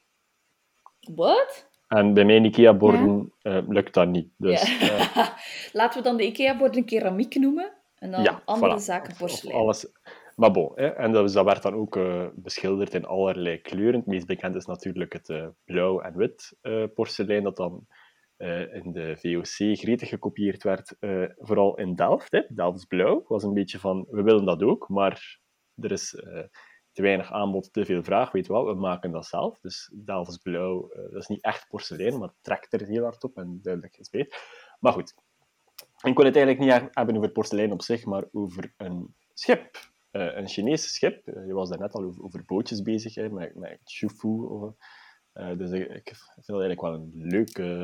Wat? En bij mijn IKEA-borden ja? uh, lukt dat niet. Dus, ja. uh... Laten we dan de IKEA-borden keramiek noemen en dan ja, andere voilà. zaken porselein. Of alles... Maar bon, hè. En dat, dat werd dan ook uh, beschilderd in allerlei kleuren. Het meest bekend is natuurlijk het uh, blauw en wit uh, porselein, dat dan uh, in de V O C gretig gekopieerd werd, uh, vooral in Delft. Hè. Delfts blauw was een beetje van, we willen dat ook, maar er is uh, te weinig aanbod, te veel vraag. Weet je wel, we maken dat zelf. Dus Delfts blauw, uh, dat is niet echt porselein, maar het trekt er heel hard op en duidelijk is beter. Maar goed, ik wil het eigenlijk niet hebben over porselein op zich, maar over een schip. Uh, een Chinees schip. Uh, je was daarnet al over, over bootjes bezig, hè, met, met Shufu. Of, uh, dus ik, ik vind het eigenlijk wel een leuk uh,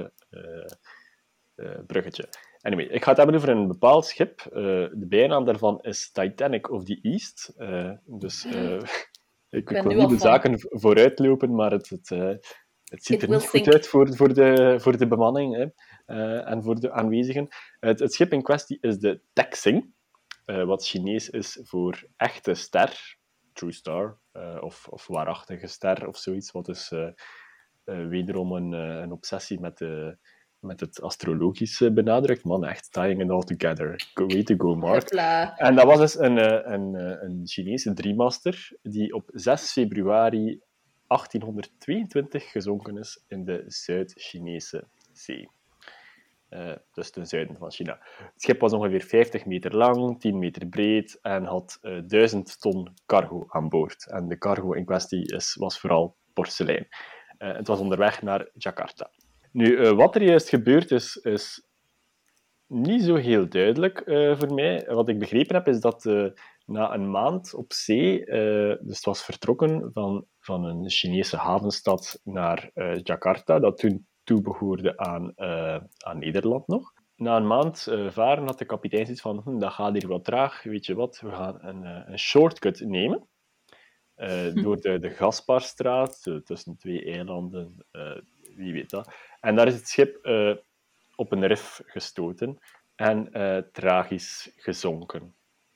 uh, bruggetje. Anyway, ik ga het hebben over een bepaald schip. Uh, de bijnaam daarvan is Titanic of the East. Uh, dus uh, ik, ik wil niet de zaken vooruitlopen, maar het, het, uh, het ziet er niet goed think. uit voor, voor, de, voor de bemanning hè, uh, en voor de aanwezigen. Het, het schip in kwestie is de Texing. Uh, wat Chinees is voor echte ster, true star, uh, of, of waarachtige ster, of zoiets, wat dus uh, uh, wederom een, uh, een obsessie met, de, met het astrologische benadrukt. Man, echt, tying it all together. Go, way to go, Mark. Hopla. En dat was dus een, een, een Chinese driemaster, die op zes februari achttienhonderdtweeëntwintig gezonken is in de Zuid-Chinese Zee. Uh, dus ten zuiden van China. Het schip was ongeveer vijftig meter lang, tien meter breed en had uh, duizend ton cargo aan boord. En de cargo in kwestie is, was vooral porselein. Uh, het was onderweg naar Jakarta. Nu, uh, wat er juist gebeurd is, is niet zo heel duidelijk uh, voor mij. Wat ik begrepen heb, is dat uh, na een maand op zee, uh, dus het was vertrokken van, van een Chinese havenstad naar uh, Jakarta, dat toen toebehoorde aan, uh, aan Nederland nog. Na een maand uh, varen had de kapitein zoiets van, hm, dat gaat hier wat traag, weet je wat, we gaan een, uh, een shortcut nemen. Uh, hm. Door de, de Gasparstraat, uh, tussen twee eilanden, uh, wie weet dat. En daar is het schip uh, op een rif gestoten en uh, tragisch gezonken.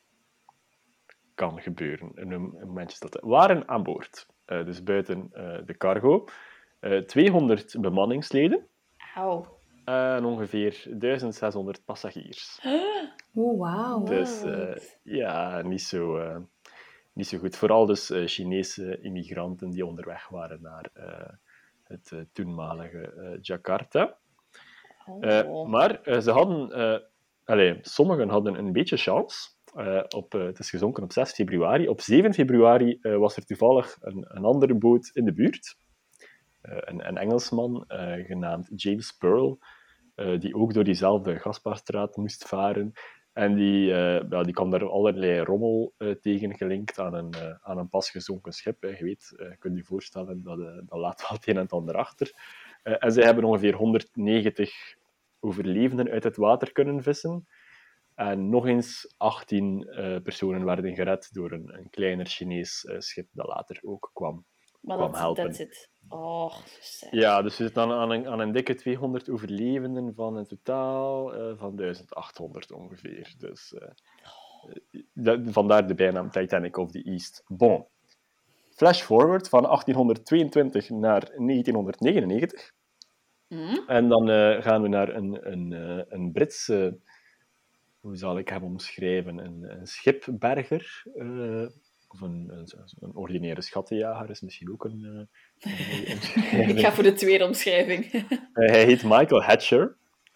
Kan gebeuren, in een, een momentje dat we waren aan boord. Uh, dus buiten uh, de cargo. Uh, tweehonderd bemanningsleden Au. en ongeveer duizend zeshonderd passagiers. Oh, wauw. Dus uh, ja, niet zo, uh, niet zo goed. Vooral dus uh, Chinese immigranten die onderweg waren naar uh, het uh, toenmalige uh, Jakarta. Uh, maar uh, ze hadden... Uh, allez, sommigen hadden een beetje chance. Uh, op, uh, het is gezonken op zes februari. Op zeven februari uh, was er toevallig een, een andere boot in de buurt. Uh, een, een Engelsman, uh, genaamd James Pearl, uh, die ook door diezelfde Gasparstraat moest varen. En die, uh, ja, die kwam daar allerlei rommel uh, tegen gelinkt aan een, uh, aan een pas gezonken schip. Uh, je weet, uh, je kunt je voorstellen, dat, uh, dat laat wel het een en het ander achter. Uh, en zij hebben ongeveer honderdnegentig overlevenden uit het water kunnen vissen. En nog eens achttien uh, personen werden gered door een, een kleiner Chinees uh, schip dat later ook kwam, maar kwam dat, helpen. That's it. Oh, sad. Ja, dus we zitten aan, aan, een, aan een dikke tweehonderd overlevenden van in totaal uh, van duizend achthonderd ongeveer. Dus uh, dat, vandaar de bijnaam Titanic of the East. Bon. Flash forward van achttienhonderdtweeëntwintig naar negentienhonderdnegenennegentig. Mm. En dan uh, gaan we naar een, een, uh, een Britse, hoe zal ik hem omschrijven, een, een schipberger, uh, of een, een, een ordinaire schattenjager is misschien ook een, uh, een mooie omschrijving. Ik ga voor de tweede omschrijving. uh, hij heet Michael Hatcher.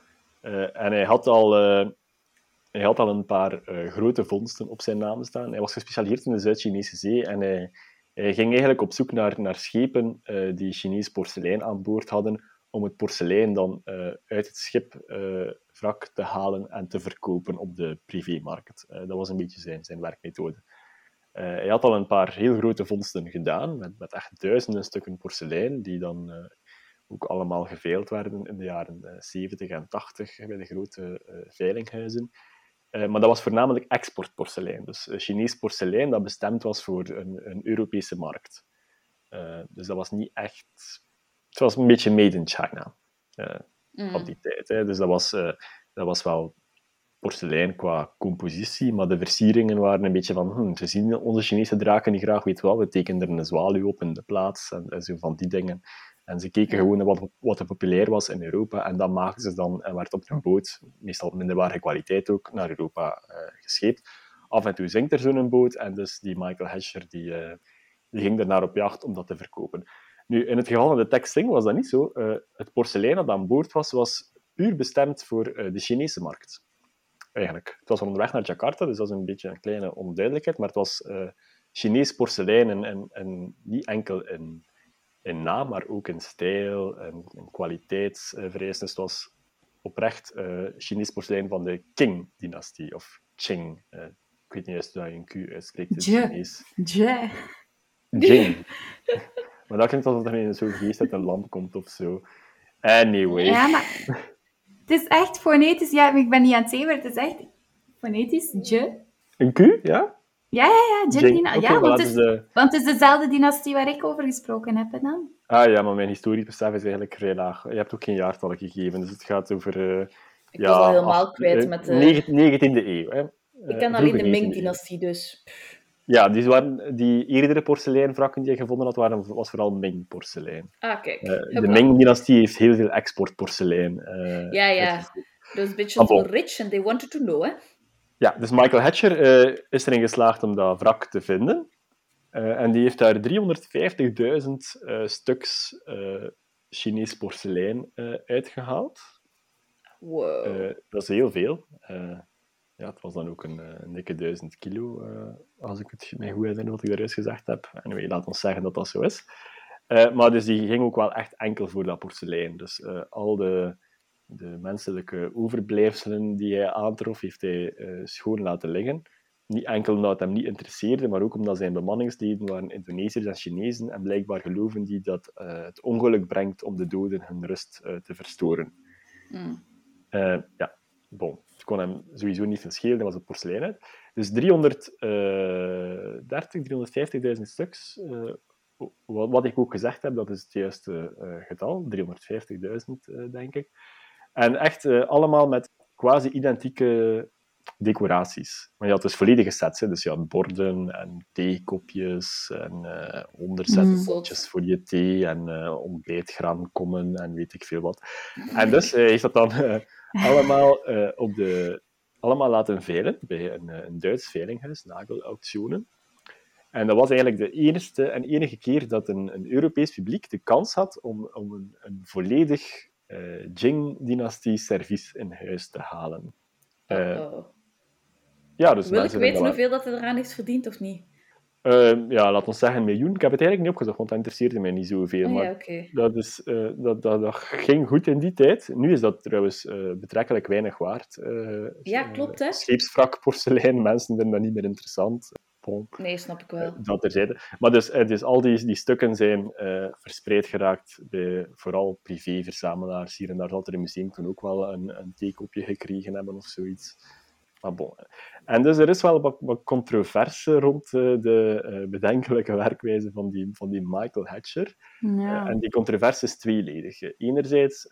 Uh, en hij had al... Uh, Hij had al een paar uh, grote vondsten op zijn naam staan. Hij was gespecialiseerd in de Zuid-Chinese Zee en hij, hij ging eigenlijk op zoek naar, naar schepen uh, die Chinees porselein aan boord hadden, om het porselein dan uh, uit het schipwrak uh, te halen en te verkopen op de privémarkt. Uh, dat was een beetje zijn, zijn werkmethode. Uh, hij had al een paar heel grote vondsten gedaan, met, met echt duizenden stukken porselein, die dan uh, ook allemaal geveild werden in de jaren uh, zeventig en tachtig bij de grote uh, veilinghuizen. Uh, maar dat was voornamelijk exportporselein. Dus uh, Chinees porselein dat bestemd was voor een, een Europese markt. Uh, dus dat was niet echt... Het was een beetje made in China. Uh, mm. Op die tijd. Hè. Dus dat was, uh, dat was wel porselein qua compositie, maar de versieringen waren een beetje van... Hm, we zien onze Chinese draken niet graag, weet wel, we tekenen er een zwaluw op in de plaats en, en zo van die dingen. En ze keken gewoon naar wat, wat er populair was in Europa en dat maakten ze dan en werd op een boot, meestal minderwaardige kwaliteit ook, naar Europa uh, gescheept. Af en toe zinkt er zo'n boot en dus die Michael Hatcher die, uh, die ging er naar op jacht om dat te verkopen. Nu, in het geval van de Tek Sing was dat niet zo. Uh, het porselein dat aan boord was, was puur bestemd voor uh, de Chinese markt. Eigenlijk. Het was onderweg naar Jakarta, dus dat is een beetje een kleine onduidelijkheid, maar het was uh, Chinees porselein en, en, en niet enkel in... in naam, maar ook in stijl en in kwaliteitsvereisten. Het was oprecht uh, Chinees porselein van de Qing-dynastie, of Qing. Uh, ik weet niet eens hoe je een Q uitspreekt in het Chinees. Je. Jing. Maar dat klinkt alsof er in zo'n geest uit een lamp komt of zo. Anyway. Ja, maar het is echt fonetisch. Ja, ik ben niet aan het zeggen, maar het is echt fonetisch. Je. Een Q, ja? Ja, ja, ja. Jing. Okay, ja, want, het is, de... want het is dezelfde dynastie waar ik over gesproken heb, dan. Ah ja, maar mijn historisch besef is eigenlijk vrij laag. Je hebt ook geen jaartallen gegeven, dus het gaat over... Uh, ik ja, was al helemaal af, kwijt uh, met de... negentiende eeuw. Hè. Ik ken uh, alleen de Ming-dynastie, dus... Ja, die, waren, die eerdere porseleinwrakken die je gevonden had, waren, was vooral Ming-porselein. Ah, kijk. Uh, de Ming-dynastie heeft heel veel exportporselein. Uh, ja, ja. Those bitches were rich and they wanted to know, hè? Ja, dus Michael Hatcher uh, is erin geslaagd om dat wrak te vinden. Uh, en die heeft daar driehonderdvijftigduizend uh, stuks uh, Chinees porselein uh, uitgehaald. Wow. Uh, dat is heel veel. Uh, ja, het was dan ook een, een dikke duizend kilo, uh, als ik het mij goed herinner wat ik daar juist gezegd heb. Anyway, laat ons zeggen dat dat zo is. Uh, maar dus die ging ook wel echt enkel voor dat porselein. Dus uh, al de, de menselijke overblijfselen die hij aantrof, heeft hij uh, schoon laten liggen. Niet enkel omdat het hem niet interesseerde, maar ook omdat zijn bemanningsleden waren Indonesiërs en Chinezen en blijkbaar geloven die dat uh, het ongeluk brengt om de doden hun rust uh, te verstoren. Mm. Uh, ja, bon. Het kon hem sowieso niet veel schelen, dat was het porselein uit. Dus driehonderddertig, driehonderdvijftigduizend stuks. Uh, wat, wat ik ook gezegd heb, dat is het juiste uh, getal. driehonderdvijftigduizend, uh, denk ik. En echt uh, allemaal met quasi-identieke decoraties. Maar je had dus volledige sets, hè. Dus je had borden en theekopjes en uh, onderzetbotjes mm. voor je thee en uh, ontbijtgraankommen en weet ik veel wat. En dus hij uh, heeft dat dan uh, allemaal, uh, op de, allemaal laten veilen bij een, een Duits veilinghuis, Nagel-auktionen. En dat was eigenlijk de eerste en enige keer dat een, een Europees publiek de kans had om, om een, een volledig uh, Jing-dynastie-servies in huis te halen. Uh, ja, dus Wil ik weten hoeveel dat hij eraan heeft verdiend, of niet? Uh, ja, laat ons zeggen een miljoen. Ik heb het eigenlijk niet opgezocht, want dat interesseerde mij niet zoveel. Oh, maar ja, okay. dat, is, uh, dat, dat, dat ging goed in die tijd. Nu is dat trouwens uh, betrekkelijk weinig waard. Uh, ja, klopt, hè? Scheepswrak, porselein, mensen vinden dat niet meer interessant. Bon. Nee, snap ik wel. Uh, dat terzijde. Maar dus, uh, dus al die, die stukken zijn uh, verspreid geraakt bij vooral privéverzamelaars. Hier en daar zal er in museum toen ook wel een, een theekopje gekregen hebben of zoiets. maar bon. En dus er is wel wat, wat controverse rond uh, de uh, bedenkelijke werkwijze van die, van die Michael Hatcher. Ja. Uh, en die controverse is tweeledig. Enerzijds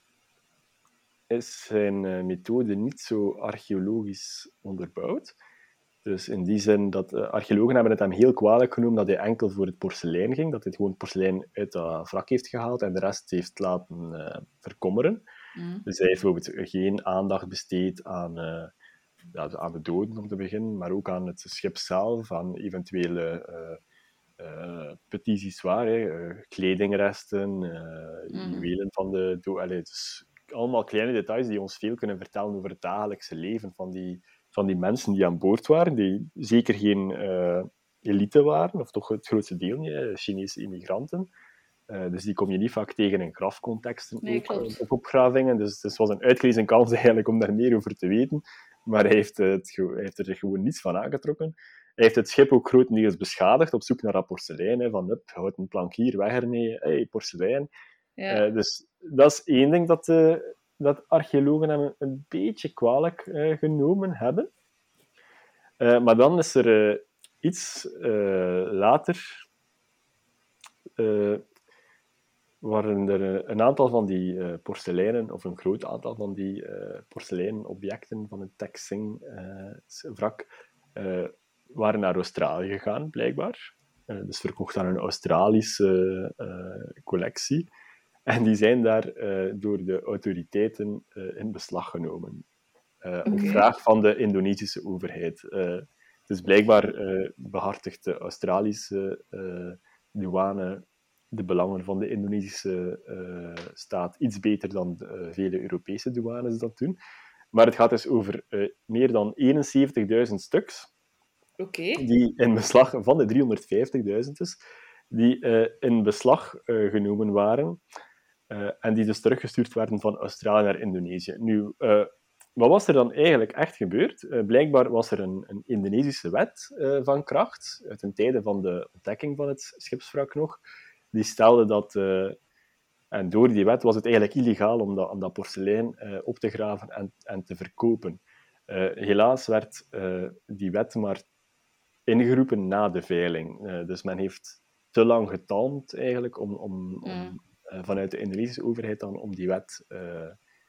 is zijn uh, methode niet zo archeologisch onderbouwd. Dus in die zin dat uh, archeologen hebben het hem heel kwalijk genomen dat hij enkel voor het porselein ging, dat hij gewoon porselein uit dat wrak heeft gehaald en de rest heeft laten uh, verkommeren. Mm. Dus hij heeft bijvoorbeeld geen aandacht besteed aan, uh, ja, aan de doden om te beginnen, maar ook aan het schip zelf, aan eventuele uh, uh, petits histoires, uh, kledingresten, uh, mm. juwelen van de doden. Dus allemaal kleine details die ons veel kunnen vertellen over het dagelijkse leven van die, van die mensen die aan boord waren, die zeker geen uh, elite waren, of toch het grootste deel niet, Chinese immigranten. Uh, dus die kom je niet vaak tegen in grafcontexten, nee, ook, op opgravingen. Dus, dus het was een uitgelezen kans eigenlijk om daar meer over te weten. Maar hij heeft, het, hij heeft er gewoon niets van aangetrokken. Hij heeft het schip ook grotendeels beschadigd, op zoek naar dat porselein. Hè, van, hup, houd een plankier, weg ermee, hey, porselein. Ja. Uh, dus dat is één ding dat, uh, dat archeologen hem een, een beetje kwalijk uh, genomen hebben. Uh, maar dan is er uh, iets uh, later... Uh, waren er een aantal van die uh, porseleinen, of een groot aantal van die uh, porseleinobjecten van het Taxing-wrak, uh, uh, waren naar Australië gegaan, blijkbaar. Uh, dus verkocht aan een Australische uh, collectie. En die zijn daar uh, door de autoriteiten uh, in beslag genomen. Uh, okay. Op vraag van de Indonesische overheid. Uh, dus blijkbaar uh, behartigt de Australische uh, douane de belangen van de Indonesische uh, staat iets beter dan de, uh, vele Europese douanes dat doen. Maar het gaat dus over uh, meer dan eenenzeventigduizend stuks, okay. die in beslag van de driehonderdvijftigduizend dus, die uh, in beslag uh, genomen waren uh, en die dus teruggestuurd werden van Australië naar Indonesië. Nu, uh, wat was er dan eigenlijk echt gebeurd? Uh, blijkbaar was er een, een Indonesische wet uh, van kracht, uit een tijde van de ontdekking van het schipswrak nog. Die stelde dat, uh, en door die wet was het eigenlijk illegaal om dat, om dat porselein uh, op te graven en, en te verkopen. Uh, helaas werd uh, die wet maar ingeroepen na de veiling. Uh, dus men heeft te lang getalmd eigenlijk om, om, om mm. uh, vanuit de Indonesische overheid dan om die wet uh,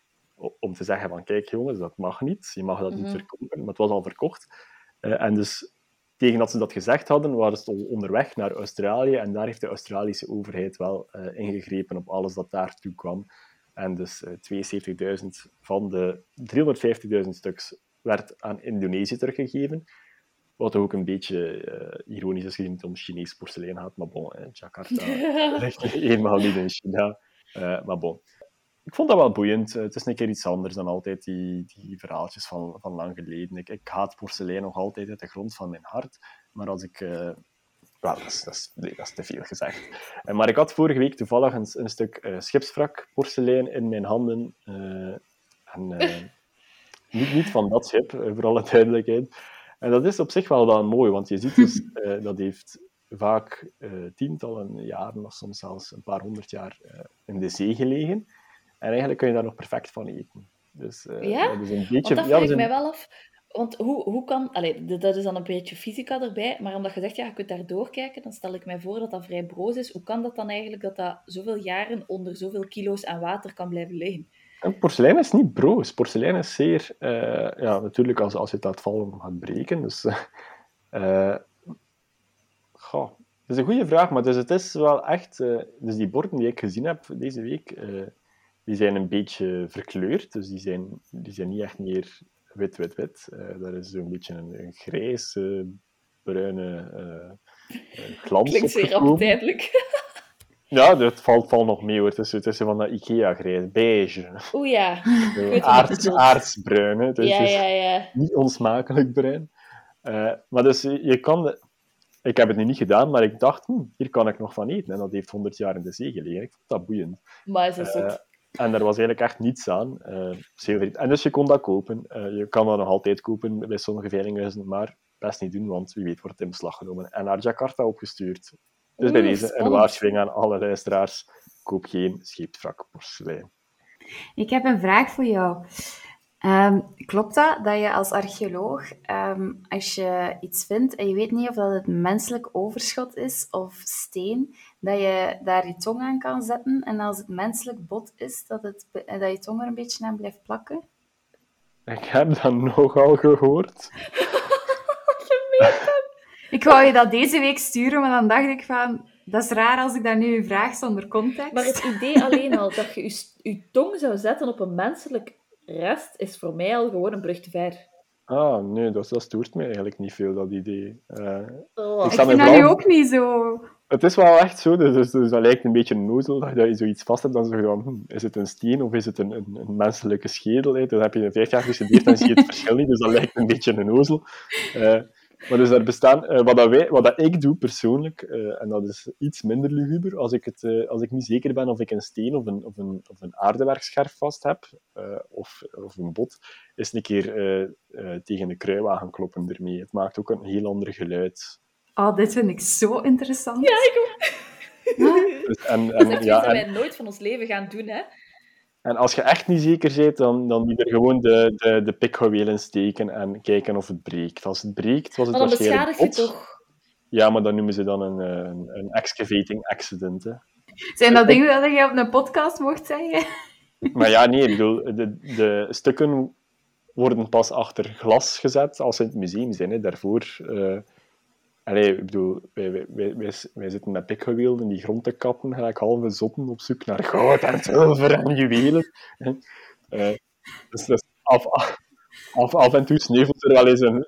om te zeggen van kijk jongens, dat mag niet, je mag dat mm-hmm. niet verkopen, maar het was al verkocht. Uh, en dus tegen dat ze dat gezegd hadden, waren ze onderweg naar Australië en daar heeft de Australische overheid wel uh, ingegrepen op alles dat daartoe kwam. En dus uh, tweeënzeventigduizend van de driehonderdvijftigduizend stuks werd aan Indonesië teruggegeven. Wat ook een beetje uh, ironisch is gezien het om Chinees porselein gaat. Maar bon, eh, Jakarta ligt eenmaal niet in China. Uh, maar bon. Ik vond dat wel boeiend. Het is een keer iets anders dan altijd die, die verhaaltjes van, van lang geleden. Ik, ik haat porselein nog altijd uit de grond van mijn hart. Maar als ik... Uh, wel, dat is, dat, is, nee, dat is te veel gezegd. Uh, maar ik had vorige week toevallig een, een stuk uh, schipswrak porselein in mijn handen. Uh, en, uh, niet, niet van dat schip, uh, voor alle duidelijkheid. En dat is op zich wel wel mooi, want je ziet dus, uh, dat heeft vaak uh, tientallen jaren of soms zelfs een paar honderd jaar uh, in de zee gelegen. En eigenlijk kun je daar nog perfect van eten. Dus, uh, ja? Dat is een beetje... Want dat ja, vraag ik een... mij een... wel af. Want hoe, hoe kan... Allee, dat is dan een beetje fysica erbij, maar omdat je zegt, ja, je kunt daar doorkijken, dan stel ik mij voor dat dat vrij broos is. Hoe kan dat dan eigenlijk dat dat zoveel jaren onder zoveel kilo's aan water kan blijven liggen? En porselein is niet broos. Porselein is zeer... Uh, ja, natuurlijk, als, als je het laat vallen, gaat breken. Dus... Uh, goh, dat is een goede vraag, maar dus het is wel echt... Uh, dus die borden die ik gezien heb deze week... Uh, Die zijn een beetje verkleurd, dus die zijn, die zijn niet echt meer wit, wit, wit. Uh, daar is zo'n beetje een, een grijs, uh, bruine uh, uh, glans Klinkt zeer appetijtelijk. Ja, dat valt, valt nog mee hoor, tussen, tussen van dat Ikea-grijs, beige. Oeh ja, uh, aards, aardsbruin, hè. Dus ja, ja, ja. niet onsmakelijk bruin. Uh, maar dus je kan... De, ik heb het nu niet gedaan, maar ik dacht, hm, hier kan ik nog van eten. En dat heeft honderd jaar in de zee gelegen. Ik vond dat boeiend. Maar is dat uh, En daar was eigenlijk echt niets aan. Uh, en dus je kon dat kopen. Uh, je kan dat nog altijd kopen bij sommige veilinghuizen, maar best niet doen, want wie weet wordt het in beslag genomen en naar Jakarta opgestuurd. Dus Oeh, bij deze spannend. Een waarschuwing aan alle luisteraars. Koop geen scheepswrak porselein. Ik heb een vraag voor jou. Um, klopt dat, dat je als archeoloog, um, als je iets vindt en je weet niet of dat het menselijk overschot is of steen, dat je daar je tong aan kan zetten en als het menselijk bot is, dat, het, dat je tong er een beetje aan blijft plakken? Ik heb dat nogal gehoord. Je meent dat? Ik wou je dat deze week sturen, maar dan dacht ik van... Dat is raar als ik dat nu vraag zonder context. Maar het idee alleen al dat je je, je tong zou zetten op een menselijk rest, is voor mij al gewoon een brug te ver. Ah, nee, dat, dat stoort mij eigenlijk niet veel, dat idee. Uh, oh. Ik, ik vind dat nu ook niet zo... Het is wel echt zo, dus, dus, dus dat lijkt een beetje een nozel, dat je zoiets vast hebt, dan zeg je dan, hm, is het een steen of is het een, een, een menselijke schedel? Hè? Dan heb je een vijf jaar gestudeerd en zie je het verschil niet, dus dat lijkt een beetje een nozel. Uh, maar dus er bestaan, uh, wat, dat wij, wat dat ik doe persoonlijk, uh, en dat is iets minder luguber, als ik, het, uh, als ik niet zeker ben of ik een steen of een, of een, of een aardewerkscherf vast heb, uh, of, of een bot, is een keer uh, uh, tegen de kruiwagen kloppen ermee. Het maakt ook een heel ander geluid. Oh, dit vind ik zo interessant. Ja, ik ook. Dus, en, en, dat is echt ja, iets dat en, wij nooit van ons leven gaan doen, hè. En als je echt niet zeker bent, dan, dan moet je er gewoon de, de, de pikjuwelen steken en kijken of het breekt. Als het breekt, was het maar dan waarschijnlijk beschadig je bot. toch... Ja, maar dan noemen ze dan een, een, een excavating accident. Hè. Zijn dat dingen dat je op een podcast mocht zeggen? Maar ja, nee, ik bedoel, de, de stukken worden pas achter glas gezet als ze in het museum zijn. Hè. Daarvoor... Uh, Allee, ik bedoel, wij, wij, wij, wij zitten met pikjuwelen in die grond te kappen, gelijk halve zotten op zoek naar goud en zilver en juwelen. Uh, dus, dus af, af, af en toe sneuvelt er wel eens een...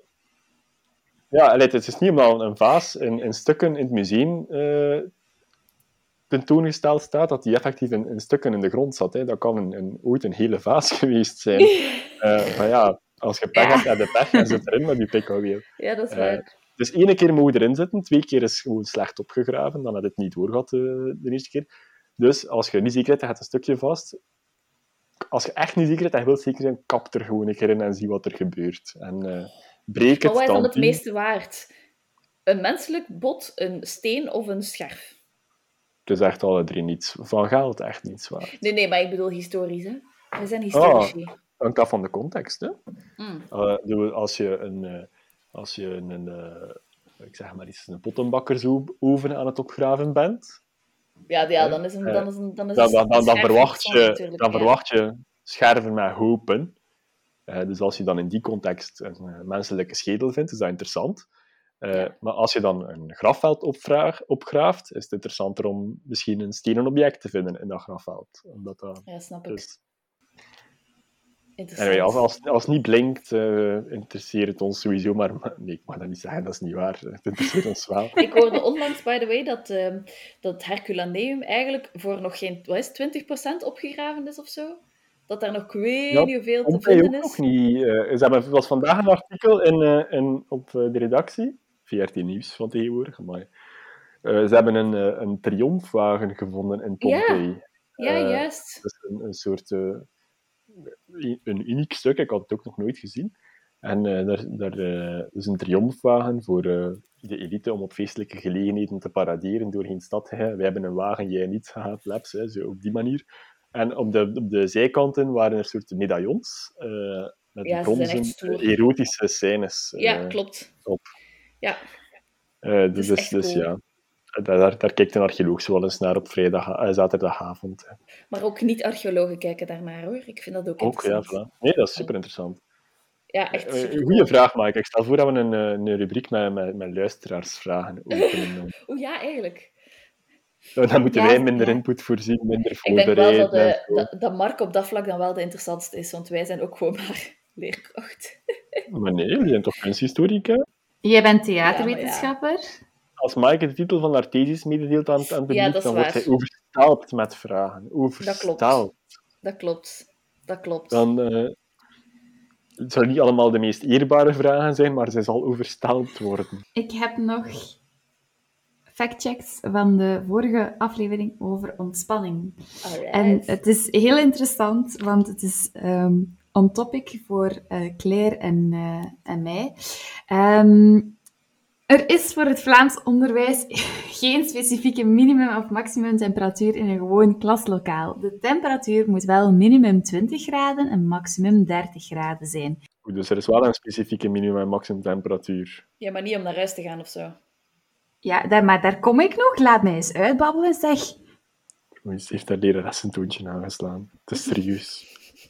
Ja, allee, het is niet omdat een vaas in, in stukken in het museum uh, tentoongesteld staat, dat die effectief in, in stukken in de grond zat. Hè. Dat kan een, een, ooit een hele vaas geweest zijn. Uh, maar ja, als je pech ja. hebt, heb je pech en zit erin met die pikjuweel. Ja, dat is waar. Uh, Dus één keer moet je erin zitten, twee keer is gewoon slecht opgegraven, dan had het niet doorgehad de, de eerste keer. Dus als je niet zeker bent, dan gaat een stukje vast. Als je echt niet zeker bent en je wilt zeker zijn, kap er gewoon een keer in en zie wat er gebeurt. En uh, breek het maar wat is dan het die... meeste waard? Een menselijk bot, een steen of een scherf? Het is echt alle drie niets. Van geld echt niets waard. Nee, nee, maar ik bedoel historisch, hè. We zijn historici. Ah, hangt af van de context, hè. Mm. Uh, als je een... Uh, Als je een, uh, ik zeg maar iets, een pottenbakkersoven aan het opgraven bent. Ja, ja dan is een, dan is een, dan is dan, dan, dan, dan, verwacht, je, dan ja. verwacht je scherven met hopen. Uh, dus als je dan in die context een uh, menselijke schedel vindt, is dat interessant. Uh, ja. Maar als je dan een grafveld opvraag, opgraaft, is het interessanter om misschien een stenen object te vinden in dat grafveld. Omdat dat, ja, snap ik. Dus, Interessant. Anyway, als, als, als het niet blinkt, uh, interesseert het ons sowieso, maar nee, ik mag dat niet zeggen, dat is niet waar. Het interesseert ons wel. Ik hoorde onlangs, by the way, dat, uh, dat het Herculaneum eigenlijk voor nog geen, wat is het, twintig procent opgegraven is of zo? Dat daar nog weet ja, niet hoeveel te vinden is. Nog niet. Uh, er was vandaag een artikel in, uh, in, op uh, de redactie, V R T Nieuws van tegenwoordig, maar uh, ze hebben een, uh, een triomfwagen gevonden in Pompeii. Ja, ja uh, juist. Dat is een, een soort... Uh, een uniek stuk, ik had het ook nog nooit gezien. En uh, daar, daar uh, is een triomfwagen voor uh, de elite om op feestelijke gelegenheden te paraderen door geen stad te gaan. Wij hebben een wagen, jij niet, haha, flaps, hè, zo op die manier. En op de, op de zijkanten waren er soorten medaillons uh, met ja, bronzen erotische scènes. Uh, ja, klopt. Op. Ja. Uh, dus dus, dus cool. ja... Daar, daar kijkt een archeoloog wel eens naar op vrijdag, uh, zaterdagavond. Maar ook niet-archeologen kijken daarnaar, hoor. Ik vind dat ook, ook interessant. Ja, voilà. Nee, dat is super interessant. Ja, echt super. Uh, goeie cool. vraag, Mike. Ik stel voor dat we een, een rubriek met, met, met luisteraarsvragen openen. Oeh, ja, eigenlijk. Dan moeten ja, wij minder ja. input voorzien, minder Ik voorbereid. denk wel dat, de, dat, dat Mark op dat vlak dan wel de interessantste is, want wij zijn ook gewoon maar leerkracht. Maar nee, jullie zijn toch kunsthistorica? Jij bent theaterwetenschapper? Ja, ja. Als Mike de titel van haar thesis mededeelt aan, aan het publiek, ja, dan waar. wordt hij overstelpt met vragen. Overstelpt. Dat klopt. Dat klopt. Dat klopt. Dan, uh, het zullen niet allemaal de meest eerbare vragen zijn, maar zij zal overstelpt worden. Ik heb nog factchecks van de vorige aflevering over ontspanning. Alright. En het is heel interessant, want het is um, on topic voor uh, Claire en, uh, en mij. Um, Er is voor het Vlaams onderwijs geen specifieke minimum- of maximumtemperatuur in een gewoon klaslokaal. De temperatuur moet wel minimum twintig graden en maximum dertig graden zijn. Goed, dus er is wel een specifieke minimum- en maximumtemperatuur. Ja, maar niet om naar huis te gaan of zo. Ja, daar, maar daar kom ik nog. Laat mij eens uitbabbelen, zeg. Oei, ze heeft haar lerares een toontje aangeslaan. Het is serieus.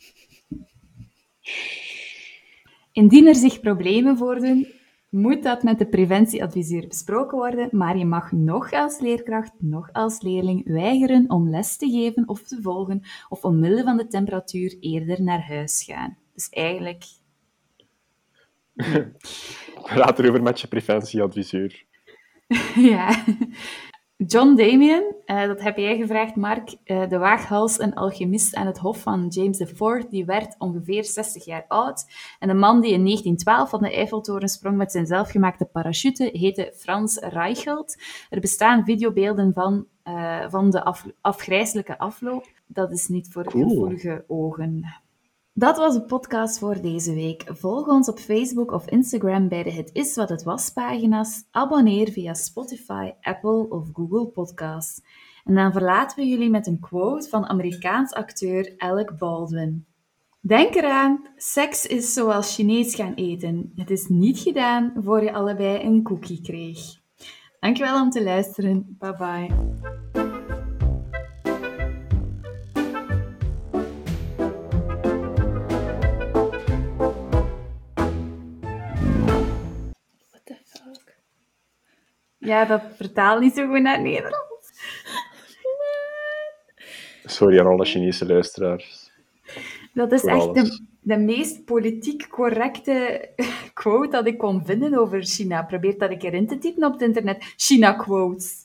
Indien er zich problemen voordoen, moet dat met de preventieadviseur besproken worden, maar je mag nog als leerkracht, nog als leerling weigeren om les te geven of te volgen, of omwille van de temperatuur eerder naar huis gaan. Dus eigenlijk... Praat erover met je preventieadviseur. Ja. John Damien, uh, dat heb jij gevraagd, Mark, uh, de waaghals en alchemist aan het hof van James de Fourth, die werd ongeveer zestig jaar oud. En de man die in negentien twaalf van de Eiffeltoren sprong met zijn zelfgemaakte parachute, heette Frans Reichelt. Er bestaan videobeelden van, uh, van de af, afgrijselijke afloop. Dat is niet voor Cool. gevoelige ogen. Dat was de podcast voor deze week. Volg ons op Facebook of Instagram bij de Het Is Wat Het Was pagina's. Abonneer via Spotify, Apple of Google Podcasts. En dan verlaten we jullie met een quote van Amerikaans acteur Alec Baldwin. Denk eraan, seks is zoals Chinees gaan eten. Het is niet gedaan voor je allebei een cookie kreeg. Dankjewel om te luisteren. Bye bye. Ja, dat vertaalt niet zo goed naar het Nederlands. Sorry aan alle Chinese luisteraars. Dat is Voor echt alles. de, de meest politiek correcte quote dat ik kon vinden over China. Probeer dat ik erin te typen op het internet. China-quotes.